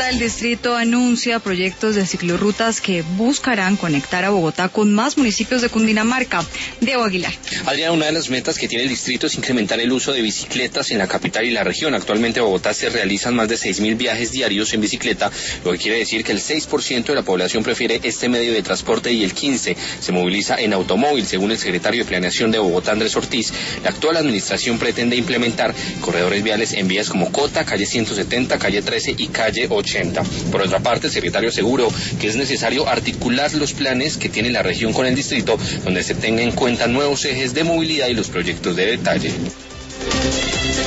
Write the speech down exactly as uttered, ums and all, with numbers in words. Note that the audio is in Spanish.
Bogotá, el distrito anuncia proyectos de ciclorrutas que buscarán conectar a Bogotá con más municipios de Cundinamarca. Diego Aguilar. Adriana, una de las metas que tiene el distrito es incrementar el uso de bicicletas en la capital y la región. Actualmente en Bogotá se realizan más de seis mil viajes diarios en bicicleta, lo que quiere decir que el seis por ciento de la población prefiere este medio de transporte y el quince por ciento se moviliza en automóvil. Según el secretario de Planeación de Bogotá, Andrés Ortiz, la actual administración pretende implementar corredores viales en vías como Cota, calle ciento setenta, calle trece y calle ochenta. Por otra parte, el secretario aseguró que es necesario articular los planes que tiene la región con el distrito, donde se tenga en cuenta nuevos ejes de movilidad y los proyectos de detalle.